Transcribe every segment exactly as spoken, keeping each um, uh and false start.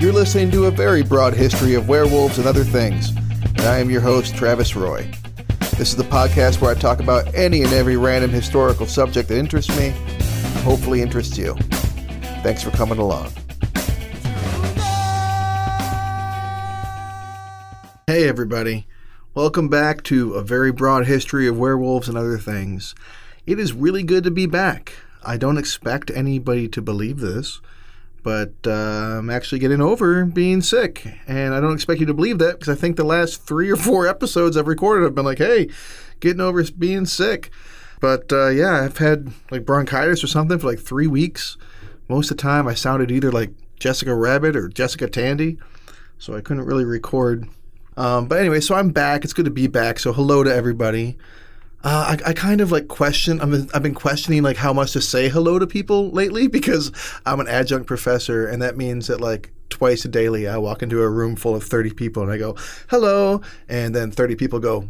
You're listening to A Very Broad History of Werewolves and Other Things, and I am your host, Travis Roy. This is the podcast where I talk about any and every random historical subject that interests me, and hopefully interests you. Thanks for coming along. Hey everybody, welcome back to A Very Broad History of Werewolves and Other Things. It is really good to be back. I don't expect anybody to believe this, but uh, I'm actually getting over being sick, and I don't expect you to believe that because I think the last three or four episodes I've recorded have been like, hey, getting over being sick. But uh, yeah, I've had like bronchitis or something for like three weeks. Most of the time I sounded either like Jessica Rabbit or Jessica Tandy, so I couldn't really record. Um, but anyway, so I'm back. It's good to be back, so hello to everybody. Uh, I, I kind of like question, I've been, I've been questioning like how much to say hello to people lately because I'm an adjunct professor, and that means that like twice a daily I walk into a room full of thirty people and I go, hello, and then thirty people go.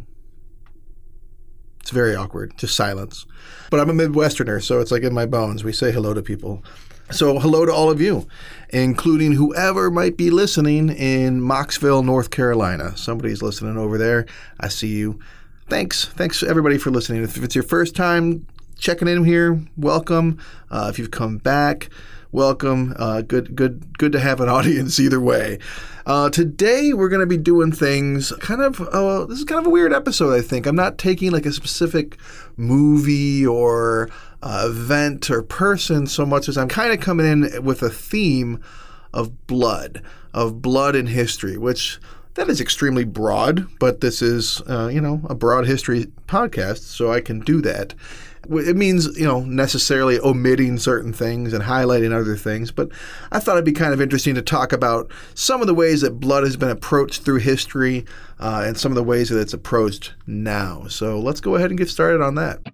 It's very awkward, just silence. But I'm a Midwesterner, so it's like in my bones. We say hello to people. So hello to all of you, including whoever might be listening in Mocksville, North Carolina. Somebody's listening over there. I see you. Thanks. Thanks, everybody, for listening. If it's your first time checking in here, welcome. Uh, if you've come back, welcome. Uh, good good, good to have an audience either way. Uh, today, we're going to be doing things kind of, uh, this is kind of a weird episode, I think. I'm not taking like a specific movie or uh, event or person so much as I'm kind of coming in with a theme of blood, of blood in history, which... that is extremely broad, but this is, uh, you know, a broad history podcast, so I can do that. It means, you know, necessarily omitting certain things and highlighting other things, but I thought it'd be kind of interesting to talk about some of the ways that blood has been approached through history uh, and some of the ways that it's approached now. So let's go ahead and get started on that.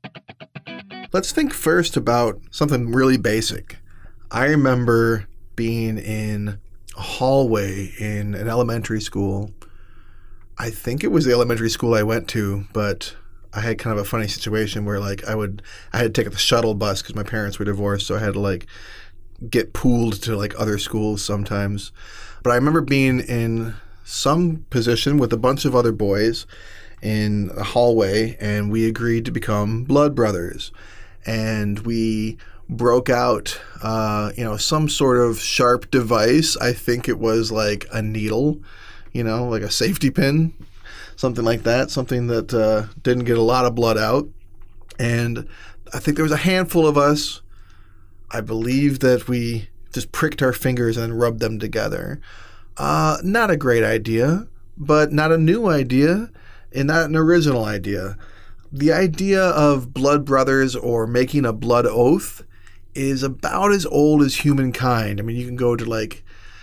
Let's think first about something really basic. I remember being in hallway in an elementary school. I think it was the elementary school I went to, but I had kind of a funny situation where like I would I had to take the shuttle bus because my parents were divorced, so I had to like get pooled to like other schools sometimes. But I remember being in some position with a bunch of other boys in a hallway, and we agreed to become blood brothers. And we broke out, uh, you know, some sort of sharp device. I think it was like a needle, you know, like a safety pin, something like that, something that uh, didn't get a lot of blood out. And I think there was a handful of us. I believe that we just pricked our fingers and rubbed them together. Uh, not a great idea, but not a new idea and not an original idea. The idea of blood brothers or making a blood oath is about as old as humankind. I mean, you can go to like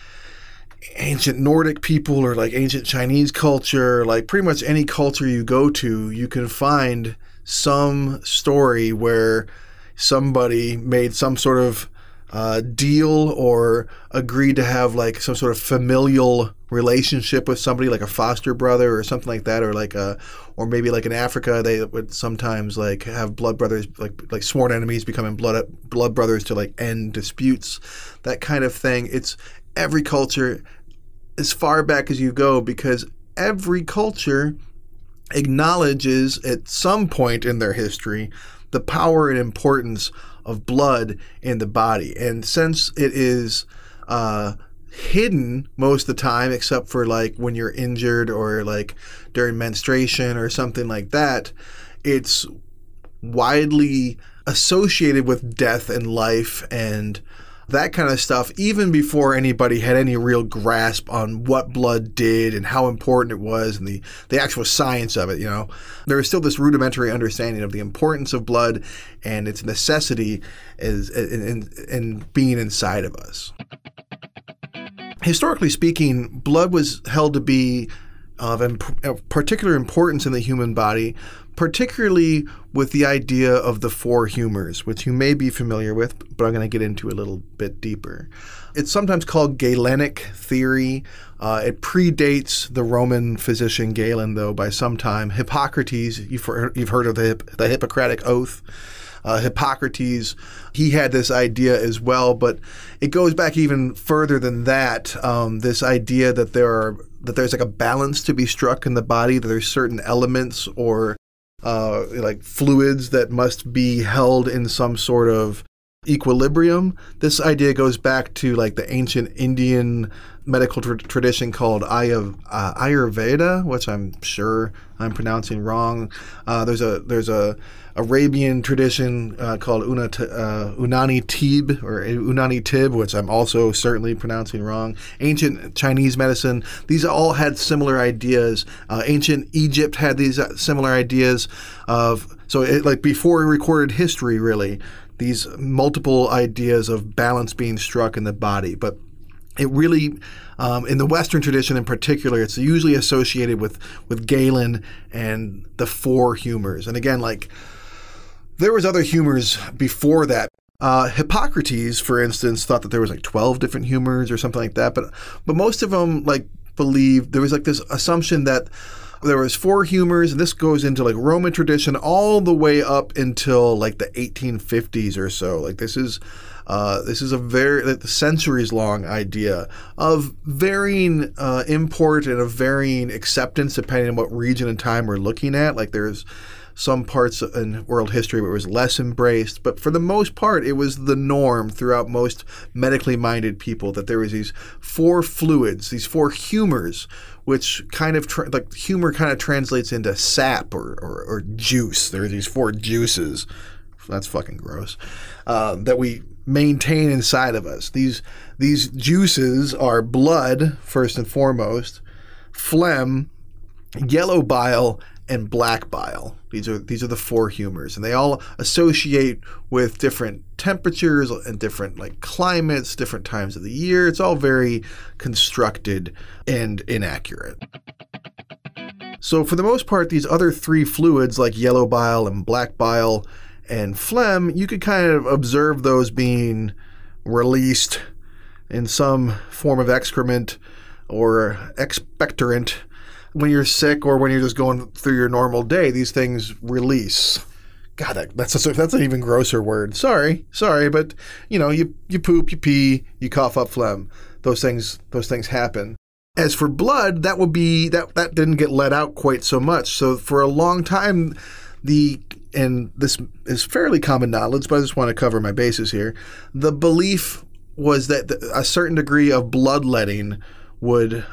ancient Nordic people or like ancient Chinese culture, like pretty much any culture you go to, you can find some story where somebody made some sort of uh, deal or agreed to have like some sort of familial relationship with somebody, like a foster brother or something like that, or like a, or maybe like in Africa they would sometimes like have blood brothers, like like sworn enemies becoming blood blood brothers to like end disputes, that kind of thing. It's every culture, as far back as you go, because every culture acknowledges at some point in their history the power and importance of blood in the body. And since it is uh, hidden most of the time, except for like when you're injured or like during menstruation or something like that, it's widely associated with death and life and that kind of stuff, even before anybody had any real grasp on what blood did and how important it was and the, the actual science of it, you know. There is still this rudimentary understanding of the importance of blood and its necessity is in, in, in being inside of us. Historically speaking, blood was held to be of imp- particular importance in the human body particularly with the idea of the four humors, which you may be familiar with, but I'm going to get into a little bit deeper. It's sometimes called Galenic theory. Uh, it predates the Roman physician Galen, though, by some time. Hippocrates, you've heard, you've heard of the, the Hippocratic Oath. Uh, Hippocrates, he had this idea as well, but it goes back even further than that. Um, this idea that there are that there's like a balance to be struck in the body, that there's certain elements or uh, like fluids that must be held in some sort of equilibrium. This idea goes back to like the ancient Indian medical tra- tradition called Ayur- uh, Ayurveda, which I'm sure I'm pronouncing wrong. Uh, there's a there's a Arabian tradition uh, called Unat- uh, Unani Tib or Unani Tib, which I'm also certainly pronouncing wrong. Ancient Chinese medicine, these all had similar ideas. Uh, ancient Egypt had these similar ideas of, so it, like before recorded history, really, these multiple ideas of balance being struck in the body. But it really, um, in the Western tradition in particular, it's usually associated with, with Galen and the four humors. And again, like, there was other humors before that. Uh, Hippocrates, for instance, thought that there was like twelve different humors or something like that. But but most of them like believed there was like this assumption that there was four humors, and this goes into like Roman tradition all the way up until like the eighteen fifties or so. Like this is uh, this is a very like, centuries long idea of varying uh, import and of varying acceptance depending on what region and time we're looking at. Like there's some parts in world history where it was less embraced, but for the most part, it was the norm throughout most medically minded people that there was these four fluids, these four humors, which kind of tra- like humor kind of translates into sap or, or, or juice. There are these four juices. That's fucking gross. Uh, that we maintain inside of us. These these juices are blood first and foremost, phlegm, yellow bile, and black bile. These are these are the four humors, and they all associate with different temperatures and different like climates, different times of the year. It's all very constructed and inaccurate. So for the most part, these other three fluids like yellow bile and black bile and phlegm, you could kind of observe those being released in some form of excrement or expectorant. When you're sick or when you're just going through your normal day, these things release. God, that, that's a, that's an even grosser word. Sorry, sorry, but you know, you you poop, you pee, you cough up phlegm. Those things those things happen. As for blood, that would be that that didn't get let out quite so much. So for a long time, the and this is fairly common knowledge, but I just want to cover my bases here. The belief was that a certain degree of bloodletting would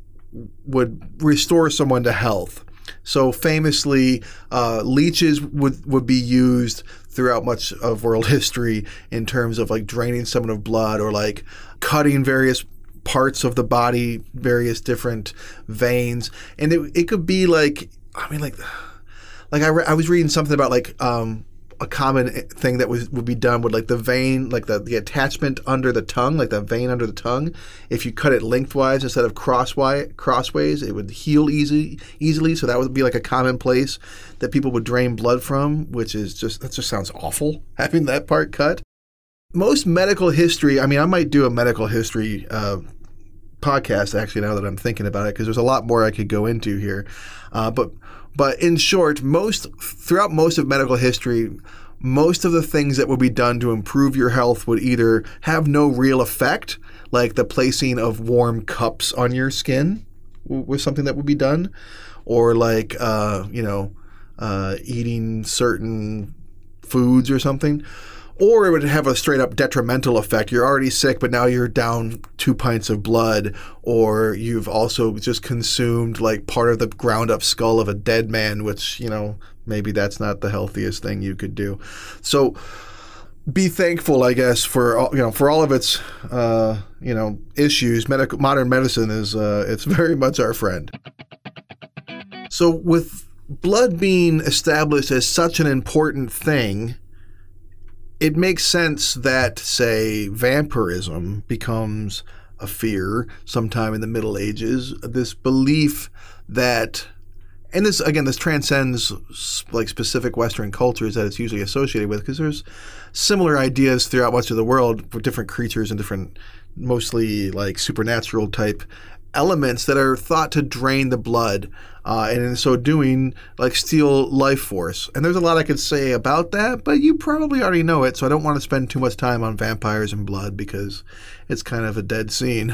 would restore someone to health. So famously, uh, leeches would, would be used throughout much of world history in terms of like draining someone of blood or like cutting various parts of the body, various different veins. And it, it could be like, I mean, like, like I, re- I was reading something about like um, a common thing that was would be done with like the vein, like the, the attachment under the tongue, like the vein under the tongue. If you cut it lengthwise instead of crosswise, crossways, it would heal easy, easily. So that would be like a common place that people would drain blood from, which is just, that just sounds awful, having that part cut. Most medical history, I mean, I might do a medical history uh, podcast actually now that I'm thinking about it, because there's a lot more I could go into here. Uh, but But in short, most throughout most of medical history, most of the things that would be done to improve your health would either have no real effect, like the placing of warm cups on your skin was something that would be done, or like, uh, you know, uh, eating certain foods or something. Or it would have a straight up detrimental effect. You're already sick, but now you're down two pints of blood, or you've also just consumed like part of the ground up skull of a dead man, which, you know, maybe that's not the healthiest thing you could do. So be thankful, I guess, for all, you know, for all of its, uh, you know, issues. Medical, modern medicine is, uh, it's very much our friend. So with blood being established as such an important thing, it makes sense that, say, vampirism becomes a fear sometime in the Middle Ages. This belief that And this, again, this transcends like specific Western cultures that it's usually associated with, because there's similar ideas throughout much of the world for different creatures and different, mostly like supernatural type elements that are thought to drain the blood, uh, and in so doing, like steal life force. And there's a lot I could say about that, but you probably already know it, so I don't want to spend too much time on vampires and blood because it's kind of a dead scene.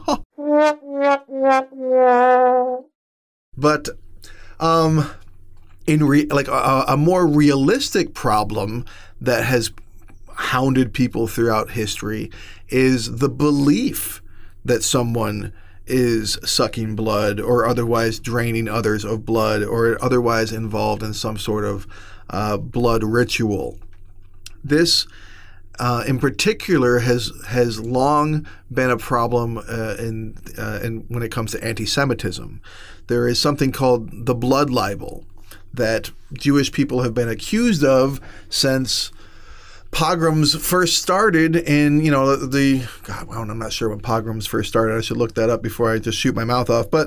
But um, in re- like a, a more realistic problem that has hounded people throughout history is the belief that someone is sucking blood or otherwise draining others of blood or otherwise involved in some sort of uh, blood ritual. This, uh, in particular, has has long been a problem uh, in, uh, in when it comes to anti-Semitism. There is something called the blood libel that Jewish people have been accused of since pogroms first started in, you know, the, God, well, I'm not sure when pogroms first started. I should look that up before I just shoot my mouth off. But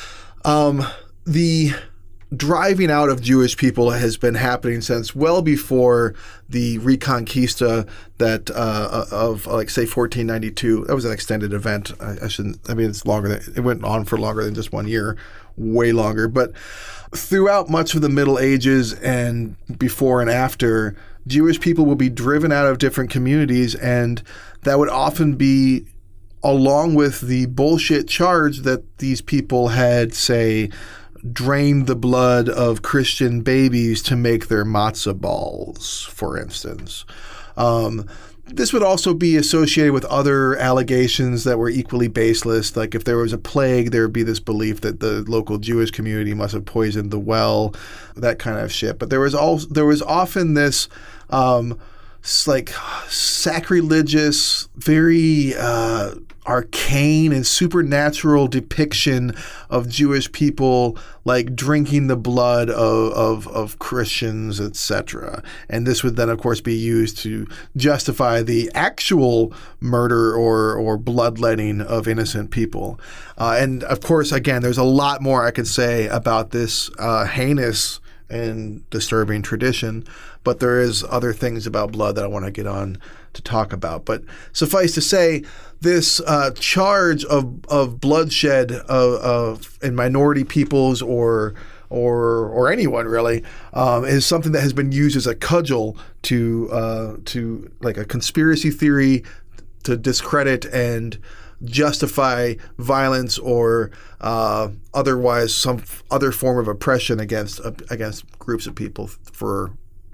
um, the driving out of Jewish people has been happening since well before the Reconquista that uh, of, like, say, fourteen ninety-two. That was an extended event. I, I shouldn't, I mean, it's longer than, it went on for longer than just one year, way longer. But throughout much of the Middle Ages and before and after, Jewish people will be driven out of different communities, and that would often be along with the bullshit charge that these people had, say, drained the blood of Christian babies to make their matzah balls, for instance. Um, this would also be associated with other allegations that were equally baseless. Like if there was a plague, there would be this belief that the local Jewish community must have poisoned the well, that kind of shit. But there was also there was often this um, like sacrilegious, very uh, arcane and supernatural depiction of Jewish people like drinking the blood of, of, of Christians, et cetera. And this would then, of course, be used to justify the actual murder or, or bloodletting of innocent people. Uh, and, of course, again, there's a lot more I could say about this uh, heinous and disturbing tradition, but there is other things about blood that I want to get on to talk about. But suffice to say, this uh, charge of of bloodshed of, of in minority peoples or or or anyone really um, is something that has been used as a cudgel to uh, to like a conspiracy theory to discredit and justify violence or uh, otherwise some other form of oppression against uh, against groups of people for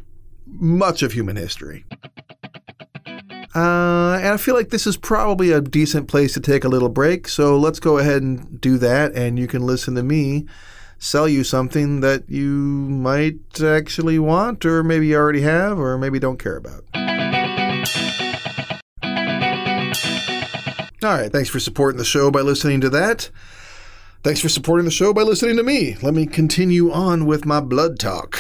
much of human history. Uh, and I feel like this is probably a decent place to take a little break, so let's go ahead and do that, and you can listen to me sell you something that you might actually want, or maybe you already have, or maybe don't care about. All right, thanks for supporting the show by listening to that. Thanks for supporting the show by listening to me. Let me continue on with my blood talk.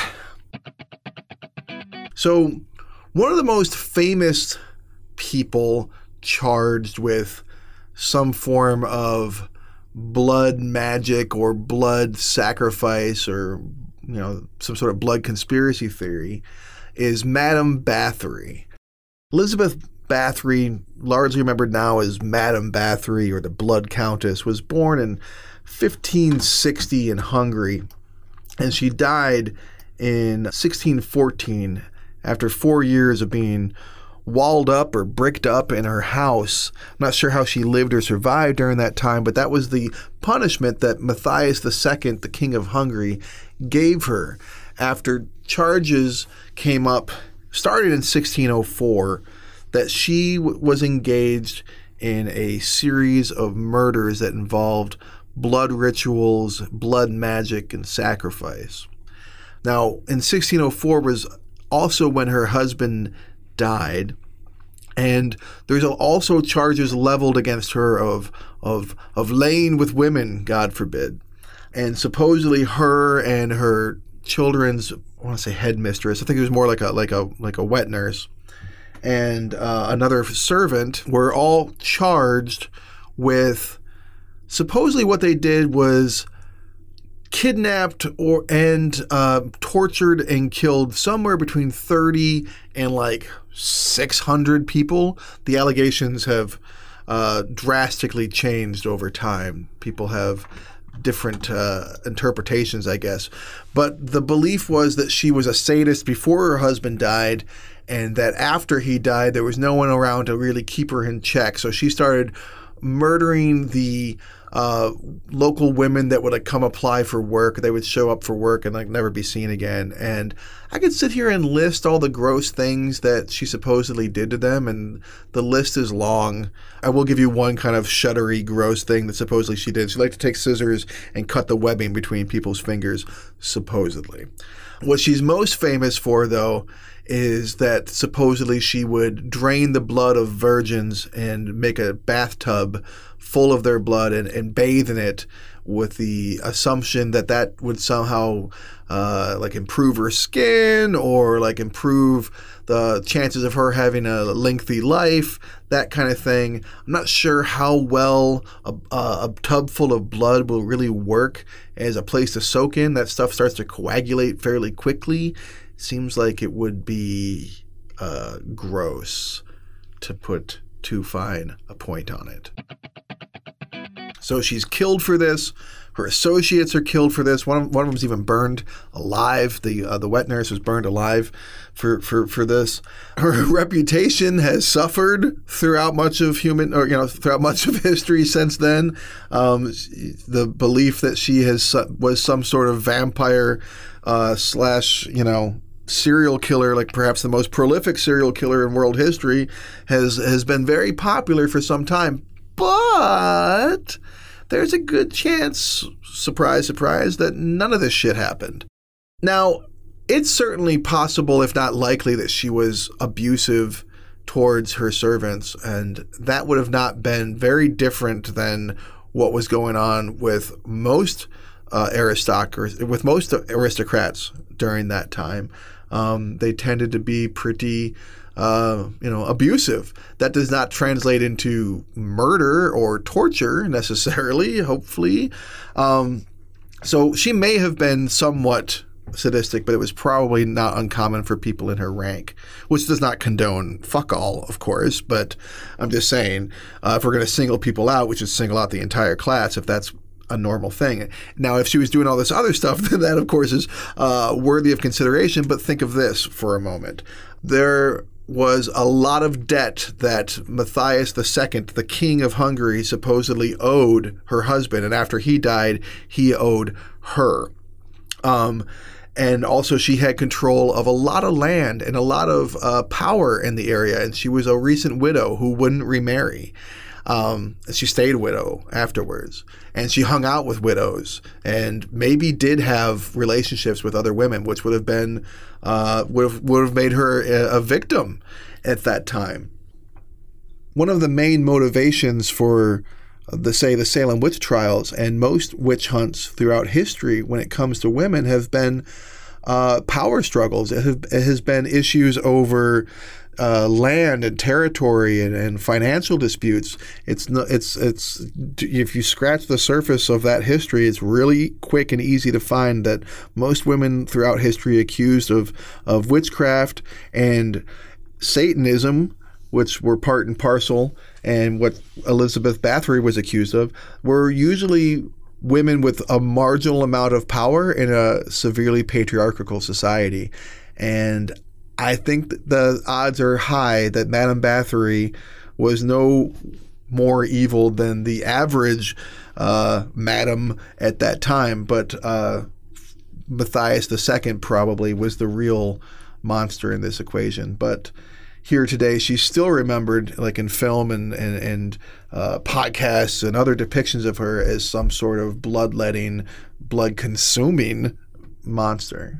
So, one of the most famous people charged with some form of blood magic or blood sacrifice or, you know, some sort of blood conspiracy theory is Madame Bathory. Elizabeth Bathory, largely remembered now as Madame Bathory or the Blood Countess, was born in fifteen sixty in Hungary, and she died in sixteen fourteen after four years of being walled up or bricked up in her house. I'm not sure how she lived or survived during that time, but that was the punishment that Matthias the Second, the King of Hungary, gave her after charges came up, started in sixteen oh four, that she w- was engaged in a series of murders that involved blood rituals, blood magic, and sacrifice. Now, in sixteen oh four was also when her husband died, and there's also charges leveled against her of of of laying with women, God forbid. And supposedly her and her children's, I want to say headmistress, I think it was more like a like a like a wet nurse, and uh, another servant were all charged with supposedly what they did was kidnapped or and uh, tortured and killed somewhere between thirty and like six hundred people. The allegations have uh, drastically changed over time. People have different uh, interpretations, I guess. But the belief was that she was a sadist before her husband died, and that after he died, there was no one around to really keep her in check. So she started murdering the uh, local women that would like come apply for work. They would show up for work and like never be seen again. And I could sit here and list all the gross things that she supposedly did to them, and the list is long. I will give you one kind of shuddery, gross thing that supposedly she did. She liked to take scissors and cut the webbing between people's fingers, supposedly. What she's most famous for, though, is that supposedly she would drain the blood of virgins and make a bathtub full of their blood and, and bathe in it, with the assumption that that would somehow uh, like improve her skin or like improve the chances of her having a lengthy life, that kind of thing. I'm not sure how well a, a tub full of blood will really work as a place to soak in. That stuff starts to coagulate fairly quickly. Seems like it would be uh, gross, to put too fine a point on it. So she's killed for this. Her associates are killed for this. One of, one of them's even burned alive. The uh, the wet nurse was burned alive for, for, for this. Her reputation has suffered throughout much of human, or you know, throughout much of history since then. Um, the belief that she has was some sort of vampire uh, slash, you know, serial killer, like perhaps the most prolific serial killer in world history, has has been very popular for some time. But there's a good chance, surprise, surprise, that none of this shit happened. Now, it's certainly possible, if not likely, that she was abusive towards her servants, and that would have not been very different than what was going on with most uh, aristocrats, with most aristocrats during that time. Um, they tended to be pretty Uh, you know, abusive. That does not translate into murder or torture necessarily, hopefully. Um, so she may have been somewhat sadistic, but it was probably not uncommon for people in her rank, which does not condone fuck all, of course. But I'm just saying, uh, if we're going to single people out, we should single out the entire class if that's a normal thing. Now, if she was doing all this other stuff, then that, of course, is uh, worthy of consideration. But think of this for a moment. There was a lot of debt that Matthias the Second, the king of Hungary, supposedly owed her husband. And after he died, he owed her. Um, and also she had control of a lot of land and a lot of uh, power in the area. And she was a recent widow who wouldn't remarry. Um, she stayed widow afterwards, and she hung out with widows and maybe did have relationships with other women, which would have been uh, would have would have made her a, a victim at that time. One of the main motivations for the say the Salem witch trials and most witch hunts throughout history, when it comes to women, have been uh, power struggles. It, have, it has been issues over Uh, land and territory and, and financial disputes. It's no, it's it's if you scratch the surface of that history, it's really quick and easy to find that most women throughout history accused of of witchcraft and Satanism, which were part and parcel, and what Elizabeth Bathory was accused of, were usually women with a marginal amount of power in a severely patriarchal society. And I think the odds are high that Madame Bathory was no more evil than the average uh, madam at that time, but uh, Matthias the Second probably was the real monster in this equation. But here today, she's still remembered, like in film and and, and uh, podcasts and other depictions of her, as some sort of bloodletting, blood-consuming monster.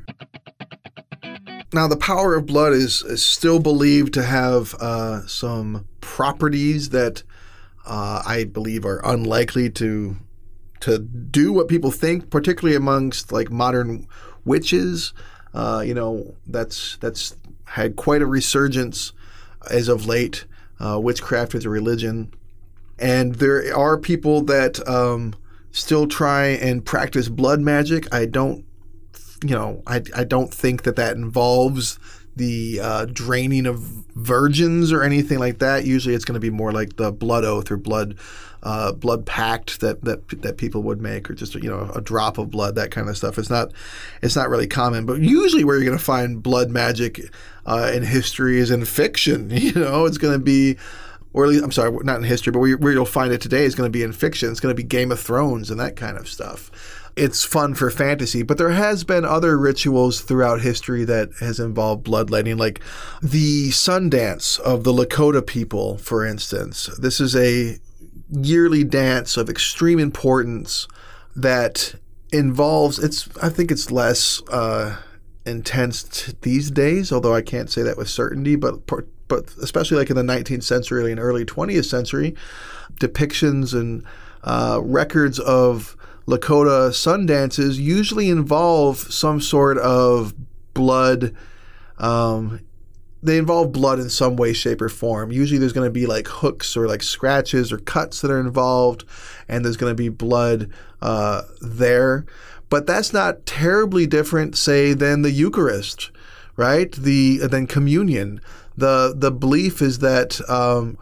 Now, the power of blood is, is still believed to have uh, some properties that uh, I believe are unlikely to to do what people think, particularly amongst like modern witches. Uh, you know, that's that's had quite a resurgence as of late. Uh, witchcraft is a religion, and there are people that um, still try and practice blood magic. I don't, you know, I, I don't think that that involves the uh, draining of virgins or anything like that. Usually it's going to be more like the blood oath or blood uh, blood pact that, that that people would make, or just, you know, a drop of blood, that kind of stuff. It's not it's not really common. But usually where you're going to find blood magic uh, in history is in fiction. You know, it's going to be, or at least, I'm sorry, not in history, but where, where you'll find it today is going to be in fiction. It's going to be Game of Thrones and that kind of stuff. It's fun for fantasy, but there has been other rituals throughout history that has involved bloodletting, like the sun dance of the Lakota people, for instance. This is a yearly dance of extreme importance that involves, it's, I think it's less uh, intense t- these days, although I can't say that with certainty, but but especially like in the nineteenth century and early twentieth century, depictions and uh, records of Lakota sun dances usually involve some sort of blood. Um, they involve blood in some way, shape, or form. Usually there's going to be like hooks or like scratches or cuts that are involved, and there's going to be blood uh, there. But that's not terribly different, say, than the Eucharist, right? The than communion. The the belief is that um,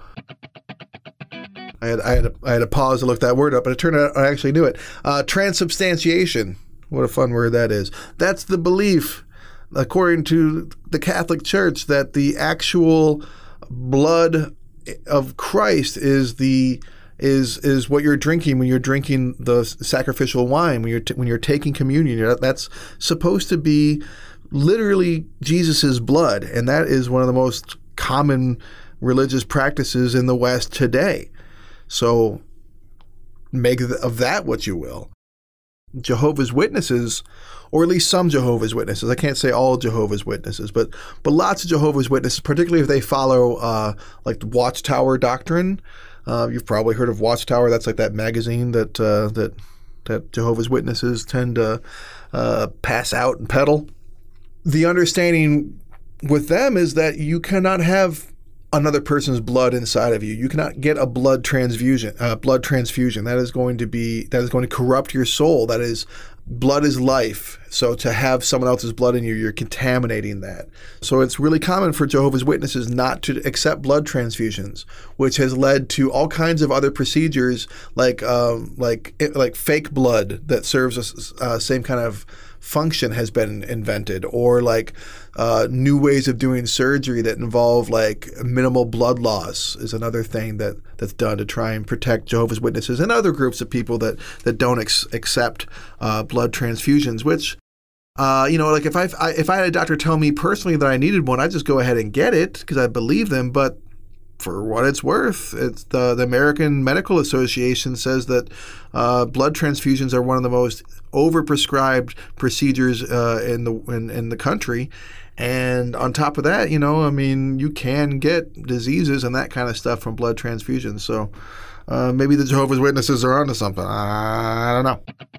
I had I had a, I had a pause to look that word up, but it turned out I actually knew it. Uh, transubstantiation. What a fun word that is. That's the belief, according to the Catholic Church, that the actual blood of Christ is the is is what you're drinking when you're drinking the sacrificial wine, when you're t- when you're taking communion. That's supposed to be literally Jesus's blood, and that is one of the most common religious practices in the West today. So make of that what you will. Jehovah's Witnesses, or at least some Jehovah's Witnesses, I can't say all Jehovah's Witnesses, but but lots of Jehovah's Witnesses, particularly if they follow uh, like the Watchtower doctrine. Uh, you've probably heard of Watchtower. That's like that magazine that uh, that that Jehovah's Witnesses tend to uh, pass out and peddle. The understanding with them is that you cannot have another person's blood inside of you. You cannot get a blood transfusion. Uh, blood transfusion that is going to be that is going to corrupt your soul. That is, blood is life. So to have someone else's blood in you, you're contaminating that. So it's really common for Jehovah's Witnesses not to accept blood transfusions, which has led to all kinds of other procedures like um, like like fake blood that serves a uh, same kind of function has been invented, or like uh, new ways of doing surgery that involve like minimal blood loss is another thing that that's done to try and protect Jehovah's Witnesses and other groups of people that that don't ex- accept uh, blood transfusions. Which, uh, you know, like if I if I had a doctor tell me personally that I needed one, I'd just go ahead and get it because I believe them. But for what it's worth, it's the, the American Medical Association says that uh, blood transfusions are one of the most overprescribed procedures uh, in the in, in the country. And on top of that, you know, I mean, you can get diseases and that kind of stuff from blood transfusions. So uh, maybe the Jehovah's Witnesses are onto something. I don't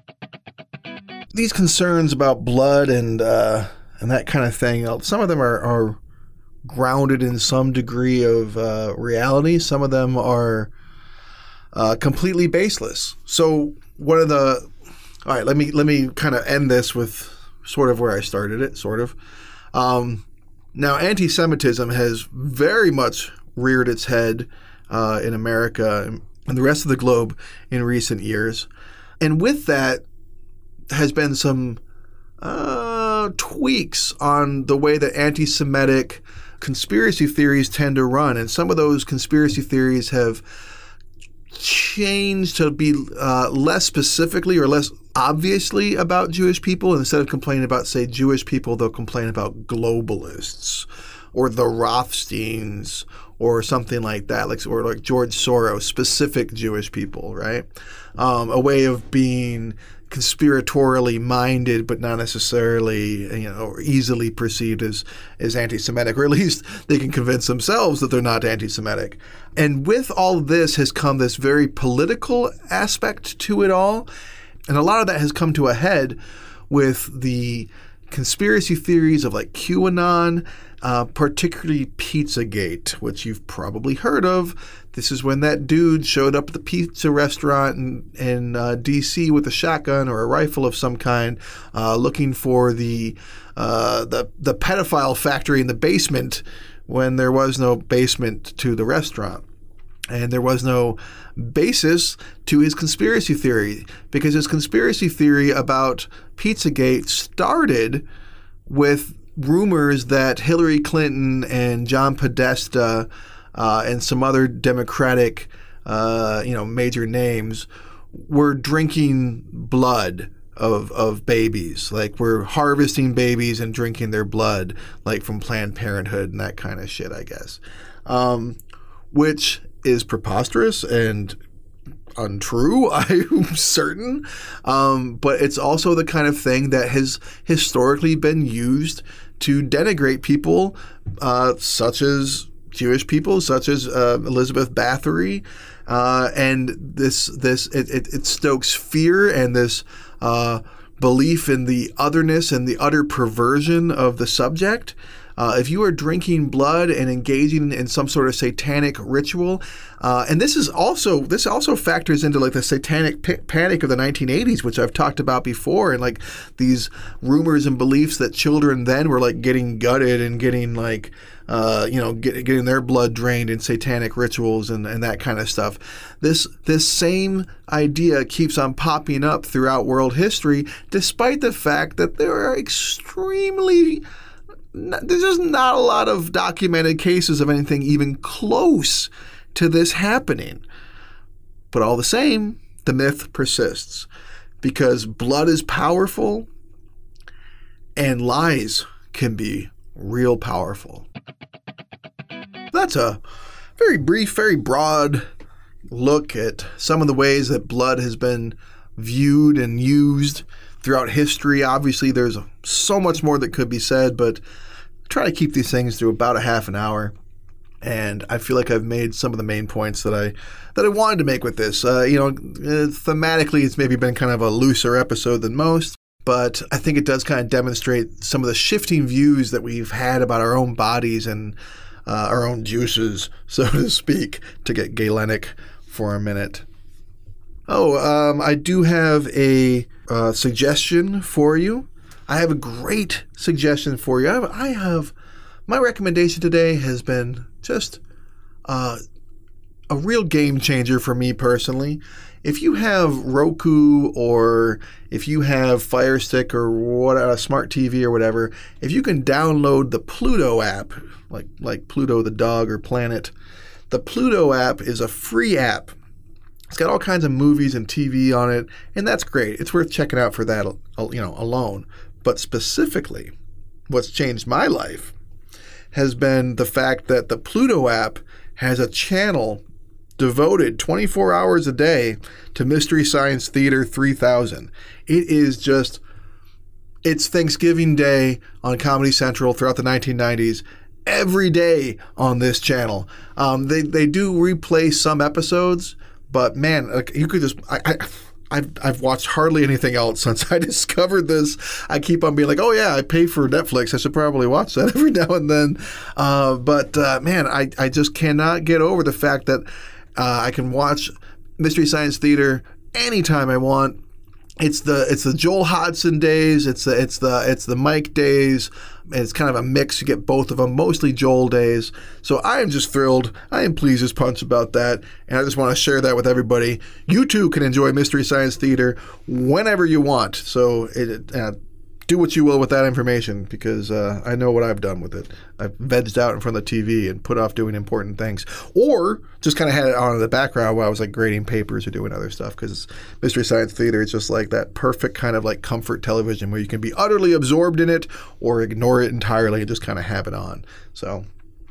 know. These concerns about blood and uh, and that kind of thing, some of them are, are grounded in some degree of uh, reality. Some of them are uh, completely baseless. So one of the all right, let me let me kind of end this with sort of where I started it, sort of. Um, now, anti-Semitism has very much reared its head uh, in America and the rest of the globe in recent years, and with that has been some uh, tweaks on the way that anti-Semitic conspiracy theories tend to run, and some of those conspiracy theories have changed to be uh, less specifically or less obviously about Jewish people. Instead of complaining about, say, Jewish people, they'll complain about globalists or the Rothsteins or something like that, like or like George Soros, specific Jewish people, right? Um, a way of being conspiratorially minded, but not necessarily, you know, or easily perceived as, as anti-Semitic, or at least they can convince themselves that they're not anti-Semitic. And with all this has come this very political aspect to it all. And a lot of that has come to a head with the conspiracy theories of like QAnon, uh, particularly Pizzagate, which you've probably heard of. This is when that dude showed up at the pizza restaurant in, in uh, D C with a shotgun or a rifle of some kind, uh, looking for the, uh, the the pedophile factory in the basement when there was no basement to the restaurant. And there was no basis to his conspiracy theory, because his conspiracy theory about Pizzagate started with rumors that Hillary Clinton and John Podesta uh, and some other Democratic, uh, you know, major names were drinking blood of of babies, like we're harvesting babies and drinking their blood, like from Planned Parenthood and that kind of shit, I guess, um, which is preposterous and untrue, I'm certain. Um, but it's also the kind of thing that has historically been used to denigrate people uh, such as Jewish people, such as uh, Elizabeth Bathory. Uh, and this, this it, it, it stokes fear and this uh, belief in the otherness and the utter perversion of the subject. Uh, if you are drinking blood and engaging in some sort of satanic ritual, uh, and this is also this also factors into like the satanic p- panic of the nineteen eighties, which I've talked about before, and like these rumors and beliefs that children then were like getting gutted and getting like uh, you know get, getting their blood drained in satanic rituals and, and that kind of stuff. This this same idea keeps on popping up throughout world history, despite the fact that there are extremely There's just not a lot of documented cases of anything even close to this happening. But all the same, the myth persists because blood is powerful and lies can be real powerful. That's a very brief, very broad look at some of the ways that blood has been viewed and used throughout history. Obviously, there's so much more that could be said, but I try to keep these things to about a half an hour. And I feel like I've made some of the main points that I that I wanted to make with this. Uh, you know, thematically, it's maybe been kind of a looser episode than most, but I think it does kind of demonstrate some of the shifting views that we've had about our own bodies and uh, our own juices, so to speak, to get Galenic for a minute. Oh, um, I do have a uh, suggestion for you. I have a great suggestion for you. I have, I have my recommendation today has been just uh, a real game changer for me personally. If you have Roku or if you have Fire Stick or what a smart T V or whatever, if you can download the Pluto app, like like Pluto the dog or planet, the Pluto app is a free app. It's got all kinds of movies and T V on it, and that's great. It's worth checking out for that, you know, alone. But specifically, what's changed my life has been the fact that the Pluto app has a channel devoted twenty-four hours a day to Mystery Science Theater three thousand. It is just, it's Thanksgiving Day on Comedy Central throughout the nineteen nineties. Every day on this channel. Um, they, they do replay some episodes, but man, like you could just, I, I, I've, I've watched hardly anything else since I discovered this. I keep on being like, oh yeah, I pay for Netflix. I should probably watch that every now and then. Uh, but uh, man, I, I just cannot get over the fact that uh, I can watch Mystery Science Theater anytime I want. It's the it's the Joel Hodgson days. It's the it's the it's the Mike days. It's kind of a mix. You get both of them, mostly Joel days. So I am just thrilled. I am pleased as punch about that, and I just want to share that with everybody. You too can enjoy Mystery Science Theater whenever you want. So it, uh, do what you will with that information, because uh, I know what I've done with it. I've vegged out in front of the T V and put off doing important things, or just kind of had it on in the background while I was like grading papers or doing other stuff, because Mystery Science Theater is just like that perfect kind of like comfort television where you can be utterly absorbed in it or ignore it entirely and just kind of have it on. So,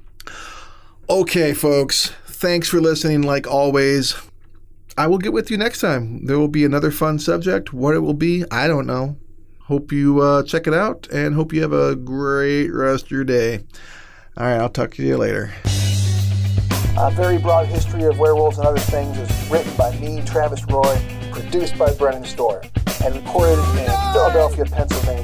okay, folks, thanks for listening like always. I will get with you next time. There will be another fun subject. What it will be, I don't know. Hope you uh, check it out, and hope you have a great rest of your day. All right, I'll talk to you later. A Very Broad History of Werewolves and Other Things is written by me, Travis Roy, produced by Brennan Storr, and recorded in Philadelphia, Pennsylvania.